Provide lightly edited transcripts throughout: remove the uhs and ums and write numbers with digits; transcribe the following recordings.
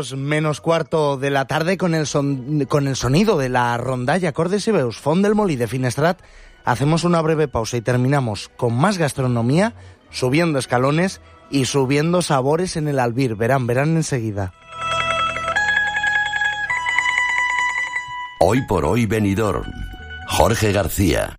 2 menos cuarto de la tarde con el sonido de la rondalla Acordes y Veus Font del Molí de Finestrat. Hacemos una breve pausa y terminamos con más gastronomía, subiendo escalones y subiendo sabores en el Albir. Verán enseguida. Hoy por hoy Benidorm. Jorge García.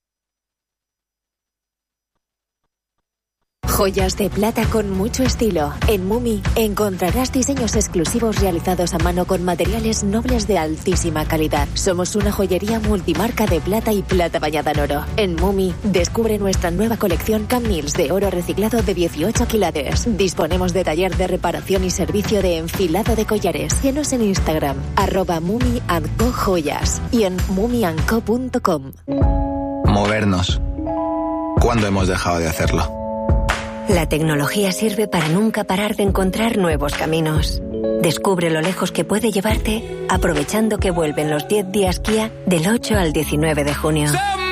Joyas de plata con mucho estilo. En Mumi encontrarás diseños exclusivos realizados a mano con materiales nobles de altísima calidad. Somos una joyería multimarca de plata y plata bañada en oro. En Mumi descubre nuestra nueva colección Camils de oro reciclado de 18 quilates. Disponemos de taller de reparación y servicio de enfilado de collares. Síguenos en Instagram @mumiandcojoyas y en mumiandco.com. Movernos. ¿Cuándo hemos dejado de hacerlo? La tecnología sirve para nunca parar de encontrar nuevos caminos. Descubre lo lejos que puede llevarte aprovechando que vuelven los 10 días Kia del 8 al 19 de junio.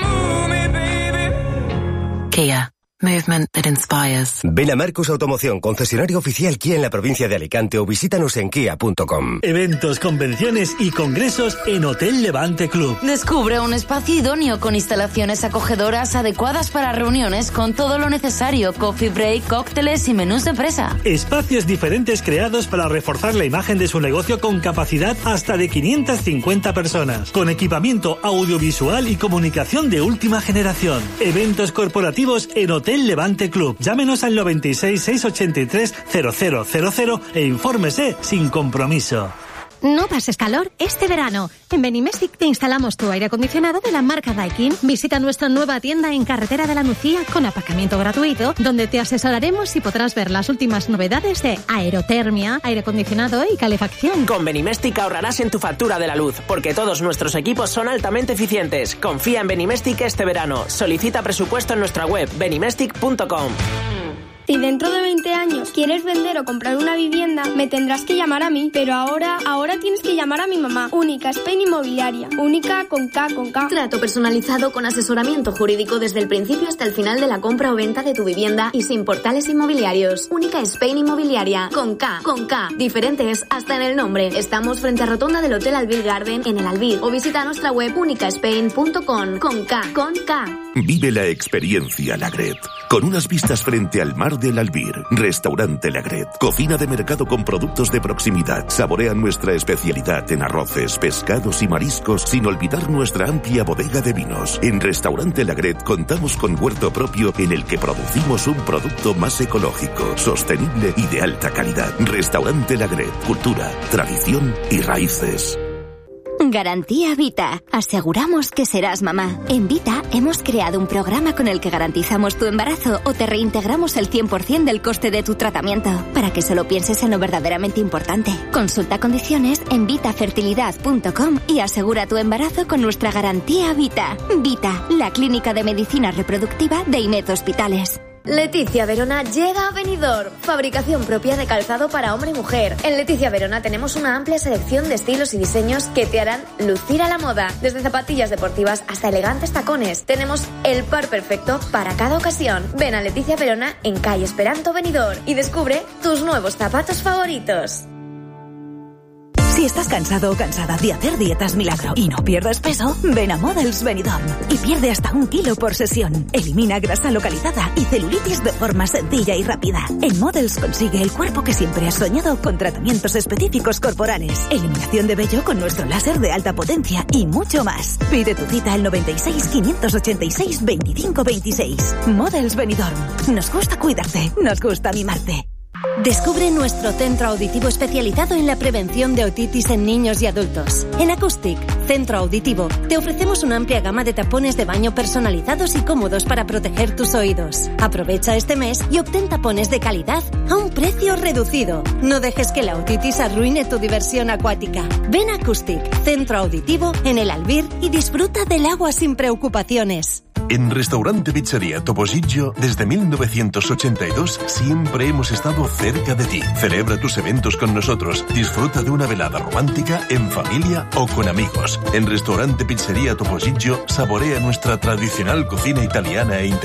Kia. Movement that inspires. Ven a Marcos Automoción, concesionario oficial Kia en la provincia de Alicante, o visítanos en kia.com. Eventos, convenciones y congresos en Hotel Levante Club. Descubre un espacio idóneo con instalaciones acogedoras adecuadas para reuniones con todo lo necesario, coffee break, cócteles y menús de presa. Espacios diferentes creados para reforzar la imagen de su negocio con capacidad hasta de 550 personas, con equipamiento audiovisual y comunicación de última generación. Eventos corporativos en Hotel Levante Club. Llámenos al 96 683 0000 e infórmese sin compromiso. No pases calor este verano. En Benimestic te instalamos tu aire acondicionado de la marca Daikin. Visita nuestra nueva tienda en Carretera de la Nucía con aparcamiento gratuito, donde te asesoraremos y podrás ver las últimas novedades de aerotermia, aire acondicionado y calefacción. Con Benimestic ahorrarás en tu factura de la luz, porque todos nuestros equipos son altamente eficientes. Confía en Benimestic este verano. Solicita presupuesto en nuestra web benimestic.com. Si dentro de 20 años quieres vender o comprar una vivienda, me tendrás que llamar a mí. Pero ahora tienes que llamar a mi mamá. Única Spain Inmobiliaria. Única con K. Trato personalizado con asesoramiento jurídico desde el principio hasta el final de la compra o venta de tu vivienda y sin portales inmobiliarios. Única Spain Inmobiliaria. Con K. Diferentes hasta en el nombre. Estamos frente a Rotonda del Hotel Albir Garden en el Albir. O visita nuestra web unicaspain.com. Con K. Vive la experiencia Lagret. Con unas vistas frente al mar del Albir. Restaurante Lagret. Cocina de mercado con productos de proximidad. Saborea nuestra especialidad en arroces, pescados y mariscos, sin olvidar nuestra amplia bodega de vinos. En Restaurante Lagret contamos con huerto propio en el que producimos un producto más ecológico, sostenible y de alta calidad. Restaurante Lagret. Cultura, tradición y raíces. Garantía Vita. Aseguramos que serás mamá. En Vita hemos creado un programa con el que garantizamos tu embarazo o te reintegramos el 100% del coste de tu tratamiento, para que solo pienses en lo verdaderamente importante. Consulta condiciones en vitafertilidad.com y asegura tu embarazo con nuestra garantía Vita. Vita, la clínica de medicina reproductiva de IMED Hospitales. Leticia Verona llega a Benidorm. Fabricación propia de calzado para hombre y mujer. En Leticia Verona tenemos una amplia selección de estilos y diseños que te harán lucir a la moda. Desde zapatillas deportivas hasta elegantes tacones. Tenemos el par perfecto para cada ocasión. Ven a Leticia Verona en calle Esperanto Benidorm y descubre tus nuevos zapatos favoritos. Si estás cansado o cansada de hacer dietas milagro y no pierdes peso, ven a Models Benidorm y pierde hasta 1 kilo por sesión. Elimina grasa localizada y celulitis de forma sencilla y rápida. En Models consigue el cuerpo que siempre has soñado con tratamientos específicos corporales, eliminación de vello con nuestro láser de alta potencia y mucho más. Pide tu cita al 96 586 25 26. Models Benidorm. Nos gusta cuidarte, nos gusta mimarte. Descubre nuestro centro auditivo especializado en la prevención de otitis en niños y adultos. En Acoustic, Centro Auditivo, te ofrecemos una amplia gama de tapones de baño personalizados y cómodos para proteger tus oídos. Aprovecha este mes y obtén tapones de calidad a un precio reducido. No dejes que la otitis arruine tu diversión acuática. Ven a Acoustic, Centro Auditivo, en el Albir y disfruta del agua sin preocupaciones. En Restaurante Pizzería Toposillo, desde 1982, siempre hemos estado cerca de ti. Celebra tus eventos con nosotros. Disfruta de una velada romántica, en familia o con amigos. En Restaurante Pizzería Toposillo, saborea nuestra tradicional cocina italiana e